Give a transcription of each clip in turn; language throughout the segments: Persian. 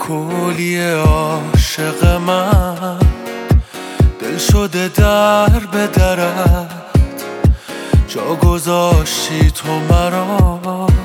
کلی عاشق من دل شده در به درت، جا گذاشتی تو مرا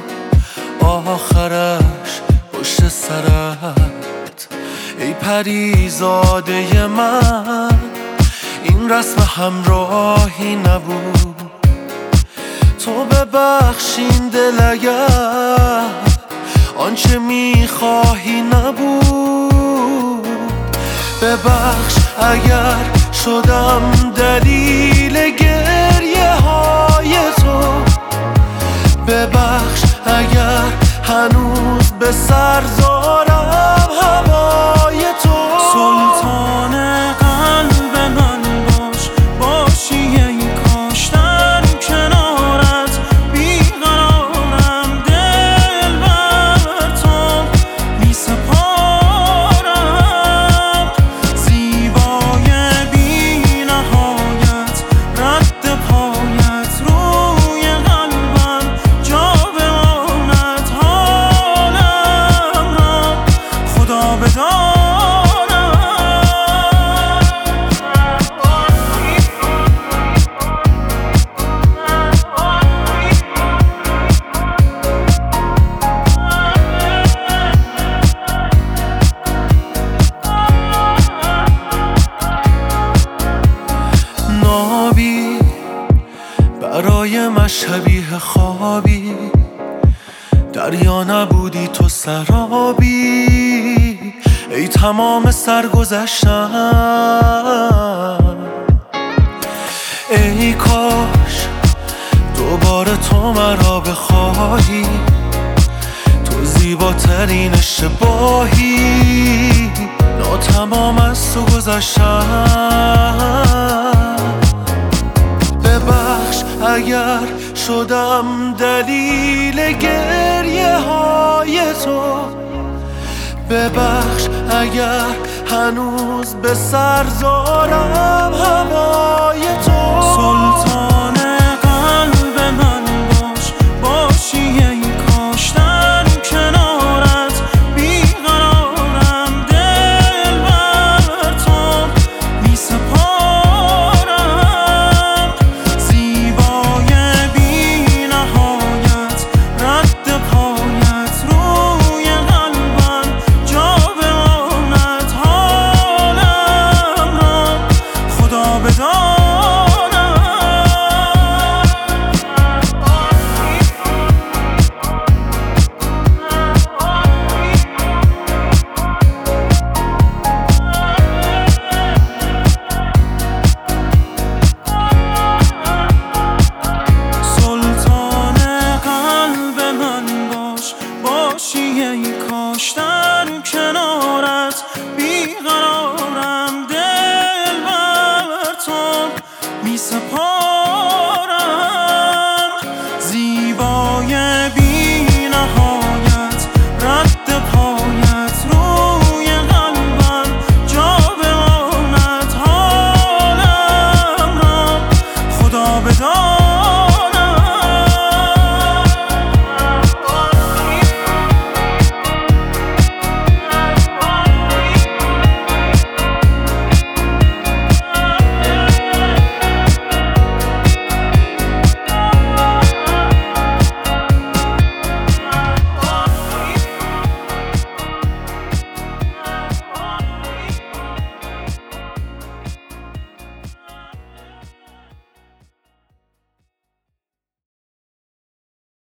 آخرش پشت سرت. ای پریزاده من این رسم همراهی نبود، تو ببخشین دل اگر آنچه میخواهی نبود. ببخش اگر شدم دلیل گریه های تو، ببخش اگر هنوز به سر دارم هوای تو. سلطان قلب من باش، باشی ای کاش در کنارت بیقرارم، دل بر تو می سپارم. زیبای بی نهایت رد پایت روی قلبم جا بماند، حالم را خدا بدان. نابی برای من شبیه خوابی، دریا نبودی تو سرابی. ای تمام سرگذشتم، ای کاش دوباره تو مرا بخواهی، تو زیباترین اشتباهی. ناتمام از تو گذشتم، ببخش اگر شدم دلیل گریه های تو، ببخش اگر هنوز به سر دارم هوای تو.